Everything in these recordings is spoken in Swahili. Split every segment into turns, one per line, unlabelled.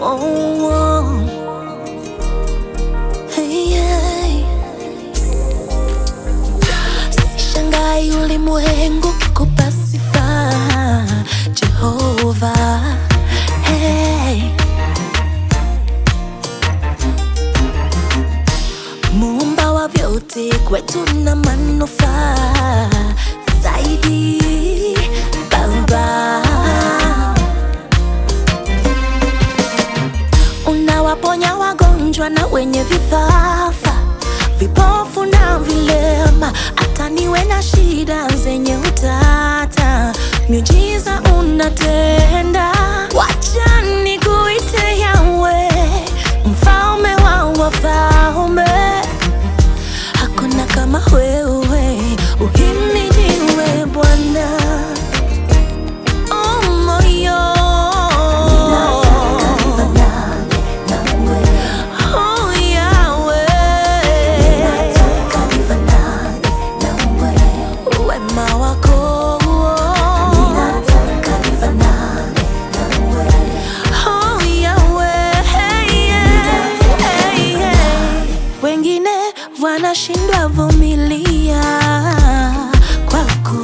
oh. Hey, hey. Sishangai ulimwengu kikupa sifa, Jehova. Hey. Muumba wa vyote, kwetu na manufaa zaidi, Baba. Unawaponya wagonjwa na wenye vifafa, vipofu na vilema, hata niwe na shida zenye utata, miujiza unatenda. Wacha nikuite Yahweh, mfalme wa wafalme. Hakuna kama wewe, uhimidiwe Bwana. Oh moyo, oh Yahweh, wema wako, oh Yahweh. Wengine wanashindwa vumilia kwako,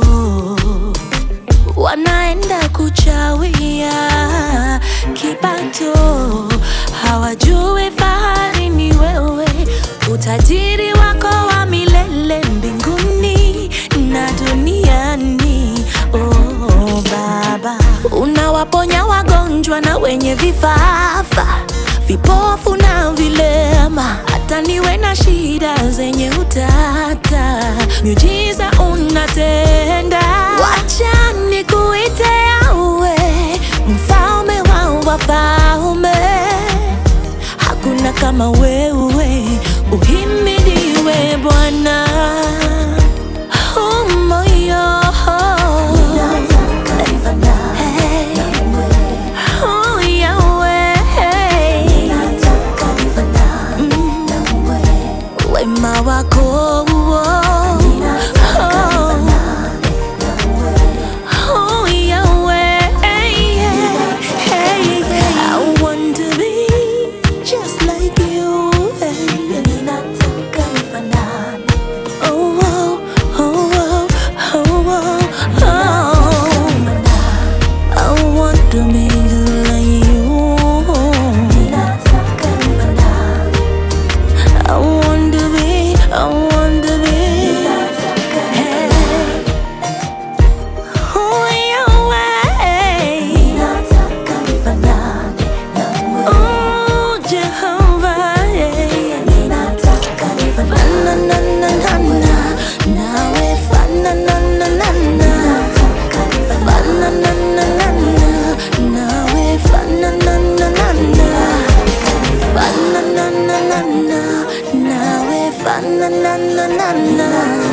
wanaenda kuchawia kipato, hawajui fahari ni wewe, utajiri wako wa milele mbinguni na duniani. Oh Baba, unawaponya wagonjwa na wenye vifafa, vipofu na vilema, hata niwe na shida zenye utata, miujiza unatenda. Wacha nikuite Yahweh, mfalme wa wafalme. Hakuna kama wewe, uhimidiwe Bwana. Oh moyo, oh Yahweh, wema wako, oh Yahweh. I want to be just like you. Oh, oh, oh, oh, oh, oh. I want to be just like you. I want to be, I want to be. Hey. Oh Yahweh, oh Jehovah, yeah. Fana na na na na, nawe fana na na na na. Fana na na na na, nawe fana na na na na. Fana na na na na, nawe fana na na na na.